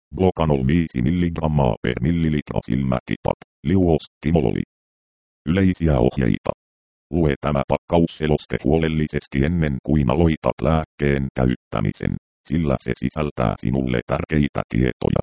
Blocanol 5 mg per millilitra silmätipat, liuos, timololi. Yleisiä ohjeita. Lue tämä pakkausseloste huolellisesti ennen kuin aloitat lääkkeen käyttämisen, sillä se sisältää sinulle tärkeitä tietoja.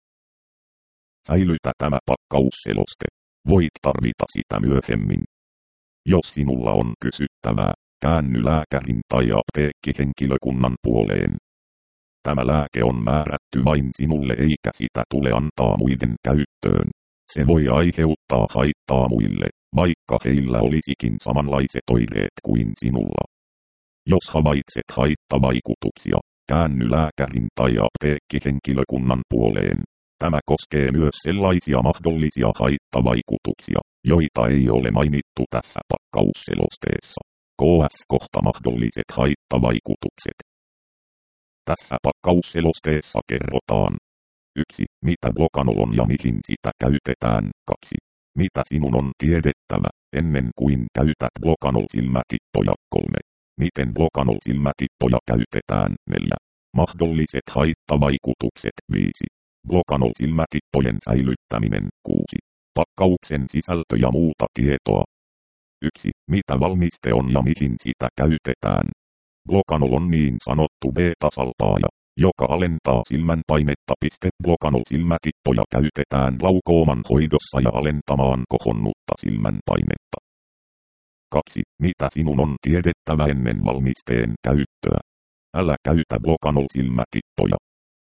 Säilytä tämä pakkausseloste. Voit tarvita sitä myöhemmin. Jos sinulla on kysyttävää, käänny lääkärin tai apteekkihenkilökunnan puoleen. Tämä lääke on määrätty vain sinulle eikä sitä tule antaa muiden käyttöön. Se voi aiheuttaa haittaa muille, vaikka heillä olisikin samanlaiset oireet kuin sinulla. Jos havaitset haittavaikutuksia, käänny lääkärin tai apteekkihenkilökunnan puoleen. Tämä koskee myös sellaisia mahdollisia haittavaikutuksia, joita ei ole mainittu tässä pakkausselosteessa. KS kohta mahdolliset haittavaikutukset. Tässä pakkausselosteessa kerrotaan 1. Mitä Blocanol on ja mihin sitä käytetään. 2. Mitä sinun on tiedettävä, ennen kuin käytät Blocanol-silmätippoja. 3. Miten Blocanol-silmätippoja käytetään. 4. Mahdolliset haittavaikutukset. 5. Blocanol-silmätippojen säilyttäminen. 6. Pakkauksen sisältö ja muuta tietoa. 1. Mitä valmiste on ja mihin sitä käytetään. Blocanol on niin sanottu beta-salpaaja, joka alentaa silmänpainetta. Blocanol-silmätippoja käytetään glaukooman hoidossa ja alentamaan kohonnutta silmänpainetta. 2. Mitä sinun on tiedettävä ennen valmisteen käyttöä. Älä käytä Blocanol-silmätippoja.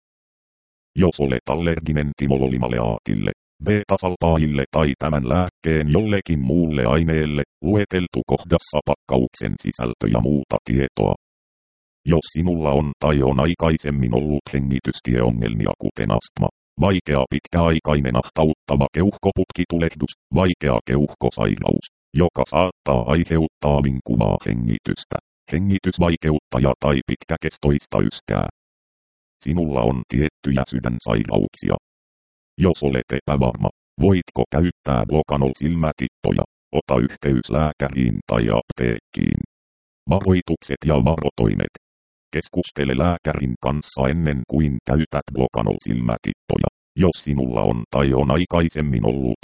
Jos olet allerginen timololimaleaatille, beta-salpaajille tai tämän lääkkeen jollekin muulle aineelle, lueteltu kohdassa pakkauksen sisältö ja muuta tietoa. Jos sinulla on tai on aikaisemmin ollut hengitystieongelmia kuten astma, vaikea pitkäaikainen ahtauttava keuhkoputkitulehdus, vaikea keuhkosairaus, joka saattaa aiheuttaa vinkuvaa hengitystä, hengitysvaikeutta tai pitkäkestoista yskää. Sinulla on tiettyjä sydänsairauksia. Jos olet epävarma, voitko käyttää Blocanol-silmätippoja, ota yhteys lääkäriin tai apteekkiin. Varoitukset ja varotoimet. Keskustele lääkärin kanssa ennen kuin käytät Blocanol-silmätippoja, jos sinulla on tai on aikaisemmin ollut.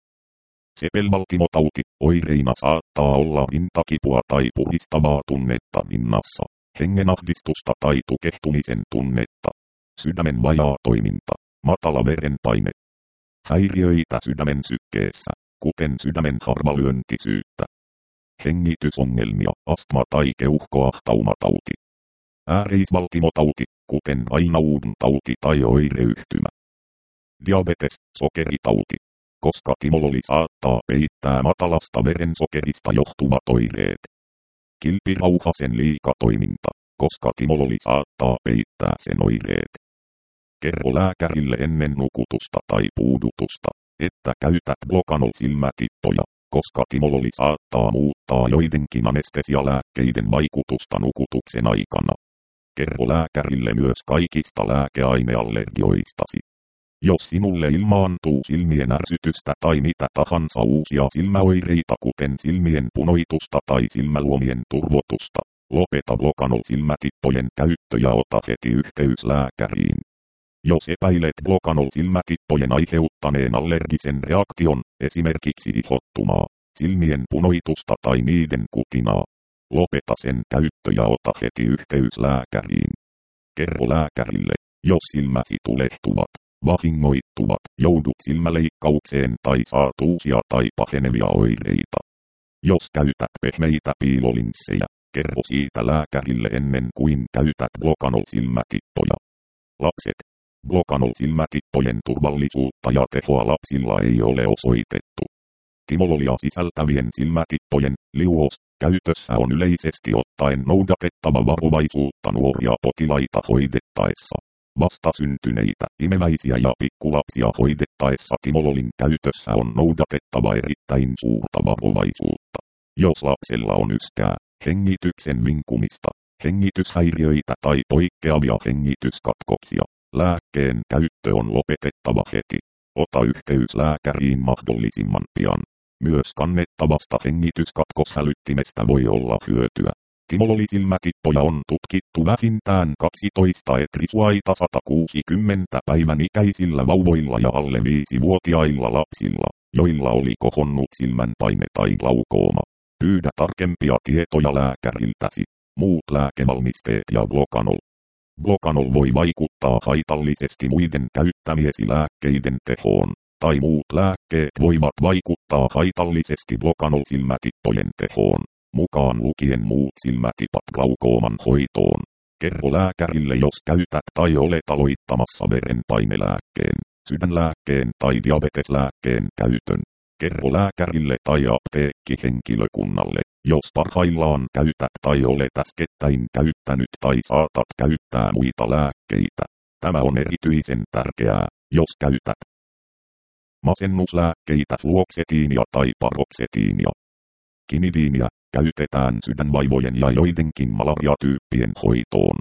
Sepelvaltimotauti, oireina saattaa olla rintakipua tai puhistavaa tunnetta rinnassa, hengenahdistusta tai tukehtumisen tunnetta, sydämen vajaa toiminta, matala verenpaine, häiriöitä sydämen sykkeessä, kuten sydämen harvalyöntisyyttä, hengitysongelmia, astma tai keuhkoahtaumatauti, ääreisvaltimotauti, kuten Raynaudin tauti tai oireyhtymä, diabetes, sokeritauti, koska timololi saattaa peittää matalasta verensokerista johtuvat oireet. Kilpirauhasen liikatoiminta, koska timololi saattaa peittää sen oireet. Kerro lääkärille ennen nukutusta tai puudutusta, että käytät Blocanol-silmätippoja, koska timololi saattaa muuttaa joidenkin anestesialääkkeiden vaikutusta nukutuksen aikana. Kerro lääkärille myös kaikista lääkeaineallergioistasi. Jos sinulle ilmaantuu silmien ärsytystä tai mitä tahansa uusia silmäoireita kuten silmien punoitusta tai silmäluomien turvotusta, lopeta Blocanol-silmätippojen käyttö ja ota heti yhteys lääkäriin. Jos epäilet Blocanol-silmätippojen aiheuttaneen allergisen reaktion, esimerkiksi ihottumaa, silmien punoitusta tai niiden kutinaa, lopeta sen käyttö ja ota heti yhteys lääkäriin. Kerro lääkärille, jos silmäsi tulehtuvat, vahingoittuvat, joudut silmäleikkaukseen tai saat uusia tai pahenevia oireita. Jos käytät pehmeitä piilolinssejä, kerro siitä lääkärille ennen kuin käytät Blocanol-silmätippoja. Lapset. Blocanol-silmätippojen turvallisuutta ja tehoa lapsilla ei ole osoitettu. Timololia sisältävien silmätippojen, liuos, käytössä on yleisesti ottaen noudatettava varovaisuutta nuoria potilaita hoidettaessa. Vastasyntyneitä, imeväisiä ja pikkulapsia hoidettaessa timololin käytössä on noudatettava erittäin suurta varovaisuutta. Jos lapsella on yskää, hengityksen vinkumista, hengityshäiriöitä tai poikkeavia hengityskatkoksia, lääkkeen käyttö on lopetettava heti. Ota yhteys lääkäriin mahdollisimman pian. Myös kannettavasta hengityskatkoshälyttimestä voi olla hyötyä. Timololisilmätippoja on tutkittu vähintään 12 etrisuaita 160 päivän ikäisillä vauvoilla ja alle 5-vuotiailla lapsilla, joilla oli kohonnut silmänpaine tai glaukooma. Pyydä tarkempia tietoja lääkäriltäsi. Muut lääkevalmisteet ja Blocanol. Blocanol voi vaikuttaa haitallisesti muiden käyttämiesi lääkkeiden tehoon, tai muut lääkkeet voivat vaikuttaa haitallisesti Blocanol-silmätippojen tehoon, mukaan lukien muut silmätipat glaukooman hoitoon. Kerro lääkärille, jos käytät tai olet aloittamassa verenpainelääkkeen, sydänlääkkeen tai diabeteslääkkeen käytön. Kerro lääkärille tai apteekkihenkilökunnalle, jos parhaillaan käytät tai olet äskettäin käyttänyt tai saatat käyttää muita lääkkeitä. Tämä on erityisen tärkeää, jos käytät masennuslääkkeitä fluoksetiinia tai paroksetiinia. Kinidiinia käytetään sydänvaivojen ja joidenkin malariatyyppien hoitoon.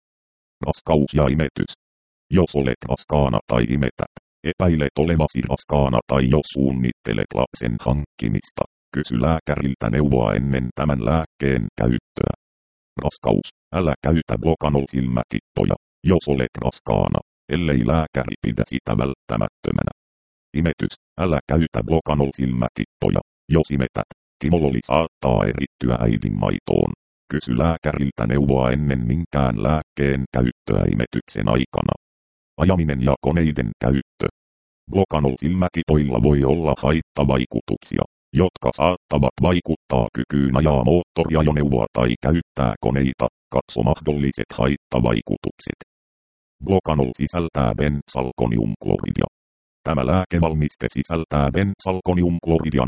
Raskaus ja imetys. Jos olet raskaana tai imetät, epäilet olevasi raskaana tai jos suunnittelet lapsen hankkimista, kysy lääkäriltä neuvoa ennen tämän lääkkeen käyttöä. Raskaus. Älä käytä Blocanol-silmätippoja, jos olet raskaana, ellei lääkäri pidä sitä välttämättömänä. Imetys. Älä käytä Blocanol-silmätippoja, jos imetät. Timololi saattaa erittyä äidin maitoon. Kysy lääkäriltä neuvoa ennen minkään lääkkeen käyttöä imetyksen aikana. Ajaminen ja koneiden käyttö. Blocanol-silmätipoilla voi olla haittavaikutuksia, jotka saattavat vaikuttaa kykyyn ajaa moottoriajoneuvoa tai käyttää koneita. Katso mahdolliset haittavaikutukset. Blocanol sisältää benzalkoniumkloridia. Tämä lääkevalmiste sisältää benzalkoniumkloridia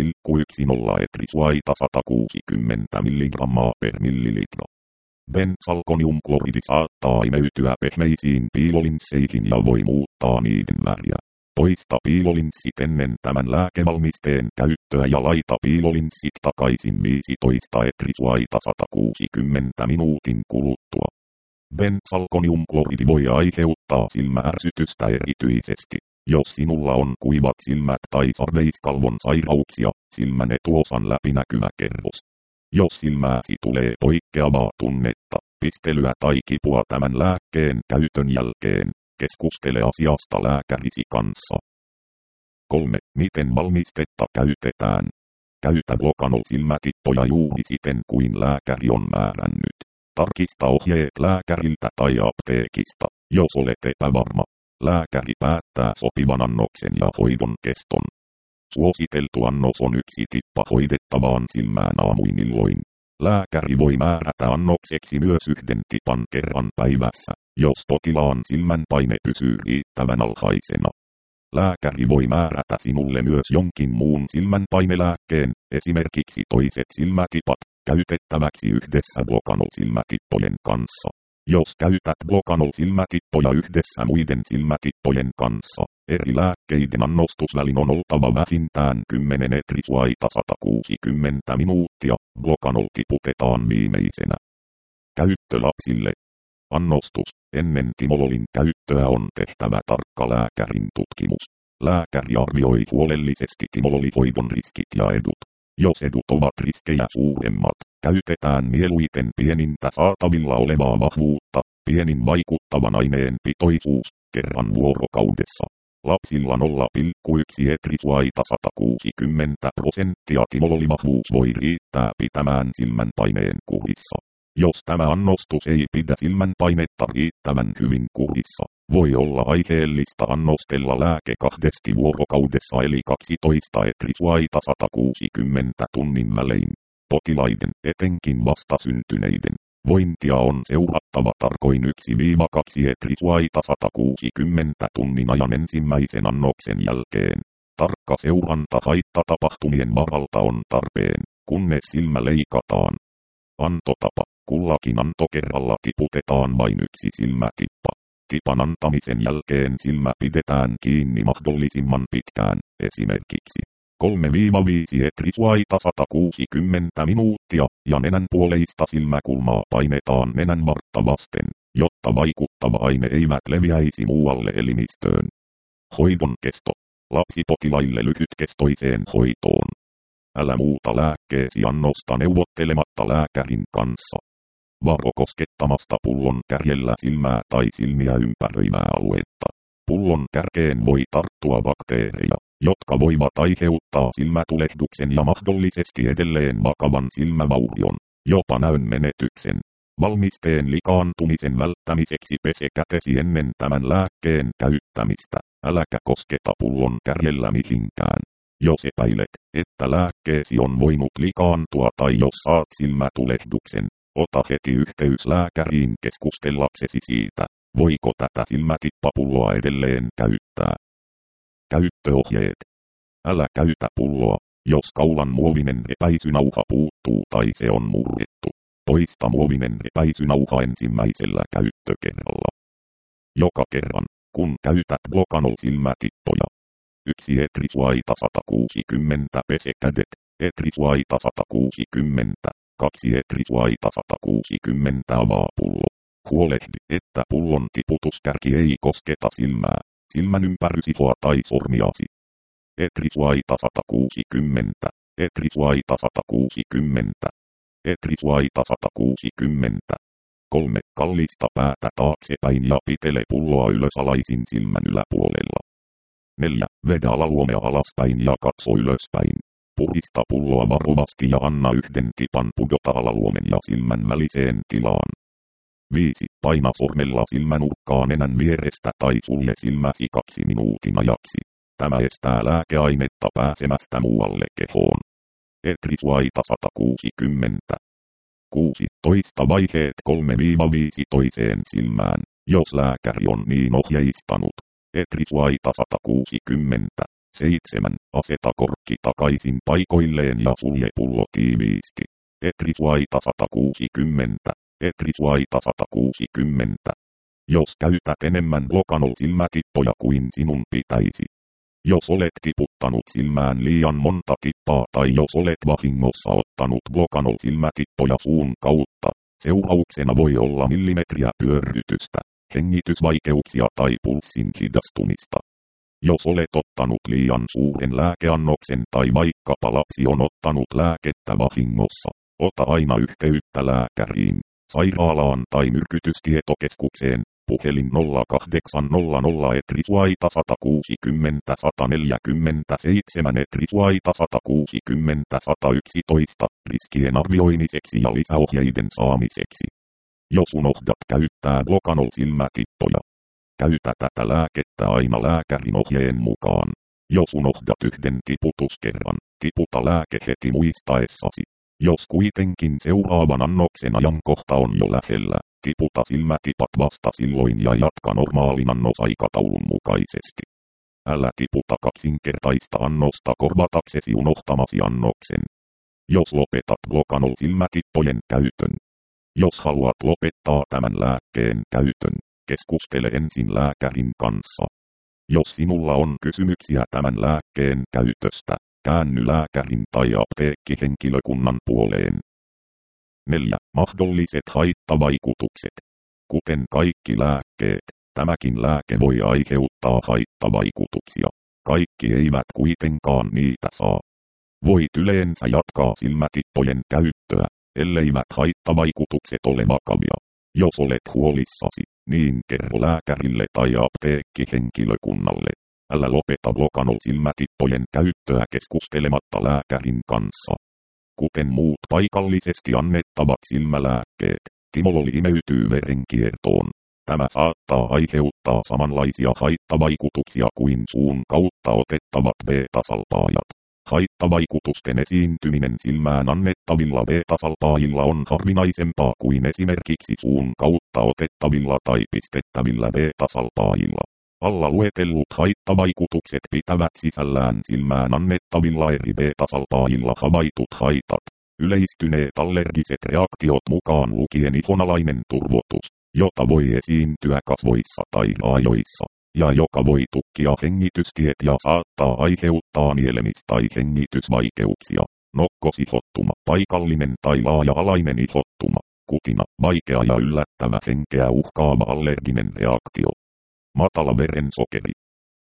0,10 etrisuaita 160 mg per millilitra. Benzalkoniumkloridi saattaa imeytyä pehmeisiin piilolinsseihin ja voi muuttaa niiden väriä. Poista piilolinssit ennen tämän lääkevalmisteen käyttöä ja laita piilolinssit takaisin 15 etrisuaita 160 minuutin kuluttua. Benzalkoniumkloridi voi aiheuttaa silmäärsytystä erityisesti, jos sinulla on kuivat silmät tai sarveiskalvon sairauksia, silmän etuosan läpinäkyvä kerros. Jos silmääsi tulee poikkeavaa tunnetta, pistelyä tai kipua tämän lääkkeen käytön jälkeen, keskustele asiasta lääkärisi kanssa. 3. Miten valmistetta käytetään? Käytä Blocanol-silmätippoja juuri siten kuin lääkäri on määrännyt. Tarkista ohjeet lääkäriltä tai apteekista, jos olet epävarma. Lääkäri päättää sopivan annoksen ja hoidon keston. Suositeltu annos on 1 tippa hoidettavaan silmään aamuinilloin. Lääkäri voi määrätä annokseksi myös 1 tipan kerran päivässä, jos potilaan silmänpaine pysyy riittävän alhaisena. Lääkäri voi määrätä sinulle myös jonkin muun silmänpainelääkkeen, esimerkiksi toiset silmätipat, käytettäväksi yhdessä Blocanol-silmätippojen kanssa. Jos käytät Blocanol-silmätippoja yhdessä muiden silmätippojen kanssa, eri lääkkeiden annostusvälin on oltava vähintään 10 etrisuaita 160 minuuttia. Blocanol tiputetaan viimeisenä. Käyttö lapsille. Annostus. Ennen timololin käyttöä on tehtävä tarkka lääkärin tutkimus. Lääkäri arvioi huolellisesti timololihoidon riskit ja edut. Jos edut ovat riskejä suuremmat, käytetään mieluiten pienintä saatavilla olevaa vahvuutta, pienin vaikuttavan aineen pitoisuus, kerran vuorokaudessa. Lapsilla 0,1 etrisuaita 160% timololivahvuus voi riittää pitämään silmänpaineen kurissa. Jos tämä annostus ei pidä silmänpainetta riittävän hyvin kurissa, voi olla aiheellista annostella lääke 2 vuorokaudessa eli 12 etrisuaita 160 tunnin välein. Potilaiden, etenkin vastasyntyneiden, vointia on seurattava tarkoin 1-2 etrisuaita 160 tunnin ajan ensimmäisen annoksen jälkeen. Tarkka seuranta haittatapahtumien varalta on tarpeen, kunnes silmä leikataan. Antotapa. Kullakin antokerralla tiputetaan vain 1 silmätippa. Tipan antamisen jälkeen silmä pidetään kiinni mahdollisimman pitkään, esimerkiksi 3-5 etrisuaita 160 minuuttia, ja nenänpuoleista silmäkulmaa painetaan nenänvartta vasten, jotta vaikuttava aine eivät leviäisi muualle elimistöön. Hoidon kesto. Lapsipotilaille lyhytkestoiseen hoitoon. Älä muuta lääkkeesi annosta neuvottelematta lääkärin kanssa. Varo koskettamasta pullon kärjellä silmää tai silmiä ympäröivää aluetta. Pullon kärkeen voi tarttua bakteereja, jotka voivat aiheuttaa silmätulehduksen ja mahdollisesti edelleen vakavan silmävaurion, jopa näön menetyksen. Valmisteen likaantumisen välttämiseksi pese kätesi ennen tämän lääkkeen käyttämistä. Äläkä kosketa pullon kärjellä mihinkään. Jos epäilet, että lääkkeesi on voinut likaantua tai jos saat silmätulehduksen, ota heti yhteys lääkäriin keskustellaksesi siitä, voiko tätä silmätippapulloa edelleen käyttää. Käyttöohjeet. Älä käytä pulloa, jos kaulan muovinen repäisynauha puuttuu tai se on murrettu. Poista muovinen repäisynauha ensimmäisellä käyttökerralla. Joka kerran, kun käytät Blocanol-silmätippoja. 1 Etrisuaita 160 pese kädet, Etrisuaita 160, 2 Etrisuaita 160 avaa pullo. Huolehdi, että pullon tiputuskärki ei kosketa silmää, silmän ympärysihoa tai sormiasi. Etrisuaita 160, Etrisuaita 160, Etrisuaita 160. 3. Kallista päätä taaksepäin ja pitele pulloa ylös alaisin silmän yläpuolella. 4. Vedä alaluomea alaspäin ja katso ylöspäin. Purista pulloa varovasti ja anna yhden tipan pudota alaluomen ja silmän väliseen tilaan. 5. Paina sormella silmänurkkaa nenän vierestä tai sulje silmäsi 2 minuutin ajaksi. Tämä estää lääkeainetta pääsemästä muualle kehoon. Etrisuaita 160. 6. Toista vaiheet 3-5 toiseen silmään, jos lääkäri on niin ohjeistanut. Etrisuaita 160. 7. Aseta korkki takaisin paikoilleen ja sulje pullo tiiviisti. Etrisuaita 160. Etrisuaita 160. Jos käytät enemmän Blocanol-silmätippoja kuin sinun pitäisi. Jos olet tiputtanut silmään liian monta tippaa tai jos olet vahingossa ottanut Blocanol-silmätippoja suun kautta, seurauksena voi olla millimetriä pyörrytystä, hengitysvaikeuksia tai pulssin hidastumista. Jos olet ottanut liian suuren lääkeannoksen tai vaikkapa lapsi on ottanut lääkettä vahingossa, ota aina yhteyttä lääkäriin, sairaalaan tai myrkytystietokeskukseen. Puhelin 0800 Etrisuaita 160 147 Etrisuaita 160 111 riskien arvioimiseksi ja lisäohjeiden saamiseksi. Jos unohdat käyttää Blocanol-silmätippoja, käytä tätä lääkettä aina lääkärin ohjeen mukaan. Jos unohdat yhden tiputuskerran, tiputa lääke heti muistaessasi. Jos kuitenkin seuraavan annoksen ajankohta on jo lähellä, tiputa silmätipat vasta silloin ja jatka normaalin annosaikataulun mukaisesti. Älä tiputa kaksinkertaista annosta korvataksesi unohtamasi annoksen. Jos lopetat Blocanol-silmätippojen käytön. Jos haluat lopettaa tämän lääkkeen käytön, keskustele ensin lääkärin kanssa. Jos sinulla on kysymyksiä tämän lääkkeen käytöstä, käänny lääkärin tai apteekkihenkilökunnan puoleen. 4. Mahdolliset haittavaikutukset. Kuten kaikki lääkkeet, tämäkin lääke voi aiheuttaa haittavaikutuksia. Kaikki eivät kuitenkaan niitä saa. Voit yleensä jatkaa silmätippojen käyttöä, elleivät haittavaikutukset ole vakavia. Jos olet huolissasi, niin kerro lääkärille tai apteekkihenkilökunnalle. Älä lopeta Blocanol-silmätippojen käyttöä keskustelematta lääkärin kanssa. Kuten muut paikallisesti annettavat silmälääkkeet, timololi imeytyy verenkiertoon. Tämä saattaa aiheuttaa samanlaisia haittavaikutuksia kuin suun kautta otettavat beta-salpaajat. Haittavaikutusten esiintyminen silmään annettavilla beta-salpaajilla on harvinaisempaa kuin esimerkiksi suun kautta otettavilla tai pistettävillä beta-salpaajilla. Alla luetellut haittavaikutukset pitävät sisällään silmään annettavilla eri beta-salpaajilla havaitut haitat, yleistyneet allergiset reaktiot mukaan lukien ihonalainen turvotus, jota voi esiintyä kasvoissa tai raajoissa, ja joka voi tukkia hengitystiet ja saattaa aiheuttaa nielemis- tai hengitysvaikeuksia, nokkosihottuma, paikallinen tai laaja-alainen ihottuma, kutina, vaikea ja yllättävä henkeä uhkaava allerginen reaktio. Matala verensokeri.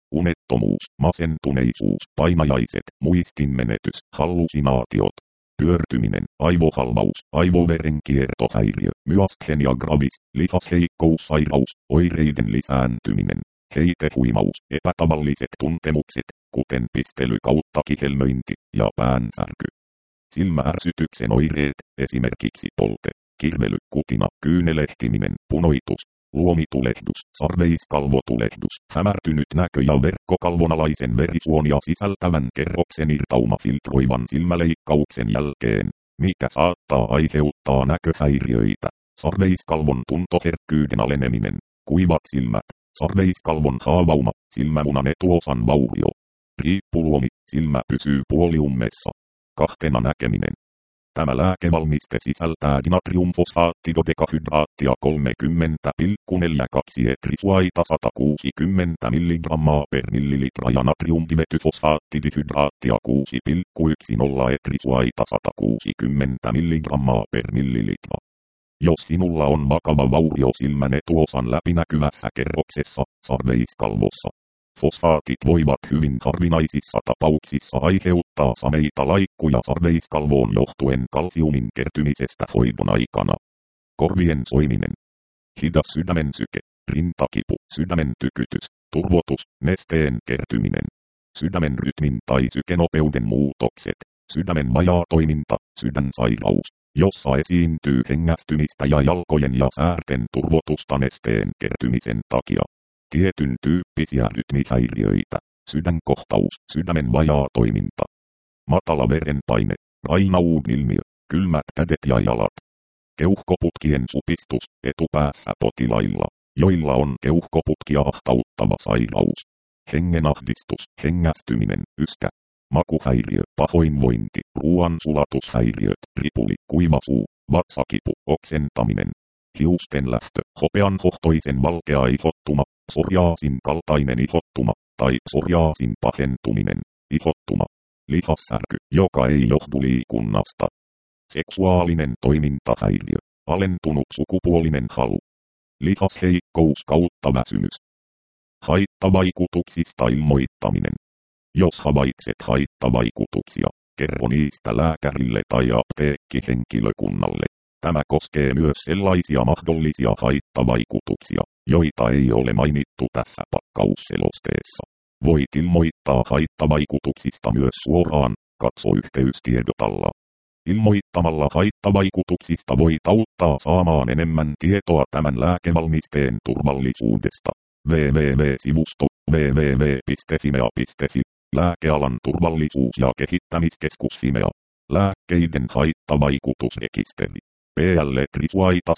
unettomuus, masentuneisuus, painajaiset, muistinmenetys, hallusinaatiot, pyörtyminen, aivohalvaus, aivoverenkiertohäiriö, myasthenia gravis, lihasheikkoussairaus, oireiden lisääntyminen, heitehuimaus, epätavalliset tuntemukset, kuten pistely kautta kihelmöinti ja päänsärky. Silmäärsytyksen oireet, esimerkiksi polte, kirvely, kutina, kyynelehtiminen, punoitus, luomitulehdus, sarveiskalvotulehdus, hämärtynyt näkö ja verkkokalvonalaisen verisuonia sisältävän kerroksen irtauma filtroivan silmäleikkauksen jälkeen, mikä saattaa aiheuttaa näköhäiriöitä, sarveiskalvon tuntoherkkyyden aleneminen, kuivat silmät, sarveiskalvon haavauma, silmämunan etuosan vaurio, riippuluomi, silmä pysyy puoliummessa, kahtena näkeminen. Tämä lääkevalmiste sisältää dinatriumfosfaatidodekahydraattia 30,42 etrisuaita 160 mg per millilitra ja natriumdimetyfosfaattidihydraattia 6,10 etrisuaita 160 mg per millilitra. Jos sinulla on vakava vaurio silmän etuosan läpinäkyvässä kerroksessa, sarveiskalvossa, fosfaatit voivat hyvin harvinaisissa tapauksissa aiheuttaa sameita laikkuja sarveiskalvoon johtuen kalsiumin kertymisestä hoidon aikana. Korvien soiminen, hidas sydämen syke, rintakipu, sydämen tykytys, turvotus, nesteen kertyminen, sydämen rytmin tai sykenopeuden muutokset, sydämen vajaa toiminta, sydänsairaus, jossa esiintyy hengästymistä ja jalkojen ja säärten turvotusta nesteen kertymisen takia. Tietyn tyyppisiä rytmihäiriöitä, sydänkohtaus, sydämen vajaa toiminta, matala verenpaine, Raynaud-ilmiö, kylmät kädet ja jalat, keuhkoputkien supistus etupäässä potilailla, joilla on keuhkoputkia ahtauttava sairaus, hengenahdistus, hengästyminen, yskä, makuhäiriö, pahoinvointi, ruoansulatushäiriöt, ripuli, kuiva suu, vatsakipu, oksentaminen, hiusten lähtö, hopeanhohtoisen valkea ihottuma, psoriaasin kaltainen ihottuma, tai psoriaasin pahentuminen, ihottuma, lihassärky, joka ei johdu liikunnasta, seksuaalinen toimintahäiriö, alentunut sukupuolinen halu, lihasheikkous kautta väsymys, haittavaikutuksista ilmoittaminen. Jos havaitset haittavaikutuksia, kerro niistä lääkärille tai apteekkihenkilökunnalle. Tämä koskee myös sellaisia mahdollisia haittavaikutuksia, joita ei ole mainittu tässä pakkausselosteessa. Voit ilmoittaa haittavaikutuksista myös suoraan, katso yhteystiedot alla. Ilmoittamalla haittavaikutuksista voit auttaa saamaan enemmän tietoa tämän lääkevalmisteen turvallisuudesta. www.sivusto www.fimea.fi Lääkealan turvallisuus- ja kehittämiskeskus Fimea. Lääkkeiden haittavaikutusrekisteri. PL Trisuaita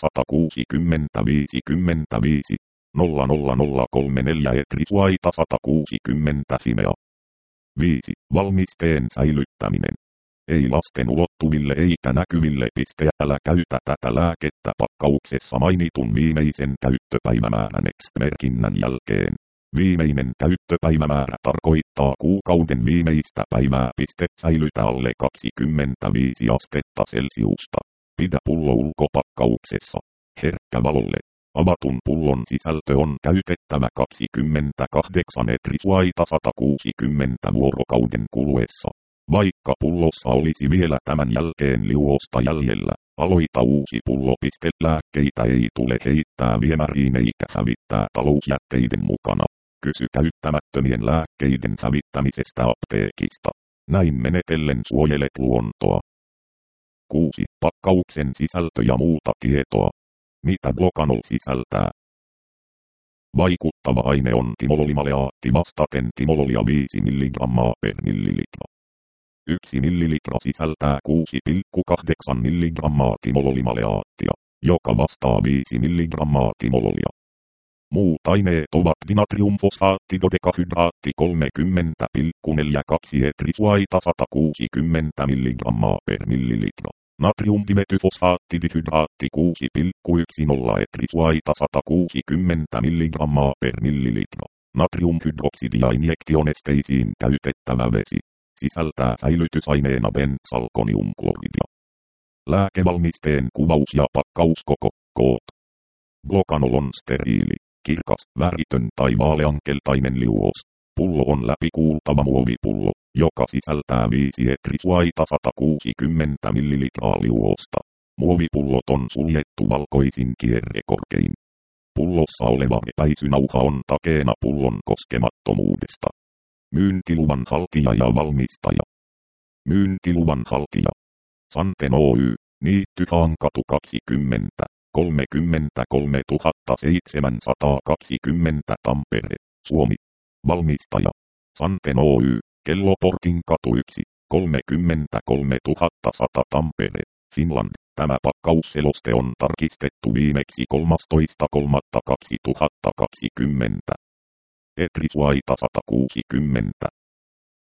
160-55 00034 Trisuaita 160 Fimea. 5. Valmisteen säilyttäminen. Ei lasten ulottuville eikä näkyville. Älä käytä tätä lääkettä pakkauksessa mainitun viimeisen käyttöpäivämäärän X-merkinnän jälkeen. Viimeinen käyttöpäivämäärä tarkoittaa kuukauden viimeistä päivää. Säilytä alle 25 astetta Celsiusta. Pidä pullo ulkopakkauksessa. Herkkä valolle. Avatun pullon sisältö on käytettävä 28 etrisuaita 160 vuorokauden kuluessa. Vaikka pullossa olisi vielä tämän jälkeen liuosta jäljellä, aloita uusi pullo. Lääkkeitä ei tule heittää viemäriin eikä hävittää talousjätteiden mukana. Kysy käyttämättömien lääkkeiden hävittämisestä apteekista. Näin menetellen suojelet luontoa. 6. Pakkauksen sisältö ja muuta tietoa. Mitä Blocanol sisältää? Vaikuttava aine on timololimaleaatti vastaten timololia 5 mg per millilitra. 1 millilitra sisältää 6,8 mg timololimaleaattia, joka vastaa 5 mg timololia. Muut aineet ovat dinatriumfosfaattidodekahydraatti 30,42 etrisuaita 160 mg per millilitra. Natriumdimetyfosfaattidihydraatti 6,10 etrisuaita 160 mg per millilitra. Natriumhydroksidia injektionesteisiin käytettävä vesi. Sisältää säilytysaineena benzalkoniumkloridia. Lääkevalmisteen kuvaus ja pakkauskoko, koot. Blocanol on steriili, kirkas, väritön tai vaaleankeltainen liuos. Pullo on läpikuultava muovipullo, joka sisältää 5 etrisuaita 160 ml juosta. Muovipullot on suljettu valkoisin kierrekorkein. Pullossa oleva epäisynauha on takeena pullon koskemattomuudesta. Myyntiluvan haltija ja valmistaja. Myyntiluvan haltija. Santen Oy, Niittyhaankatu 20, 33 720 Tampere, Suomi. Valmistaja. Santen Oy, Kelloportin katu 1, 33 100 Tampere, Finland. Tämä pakkausseloste on tarkistettu viimeksi 13.3.2020. Etrisuaita 160.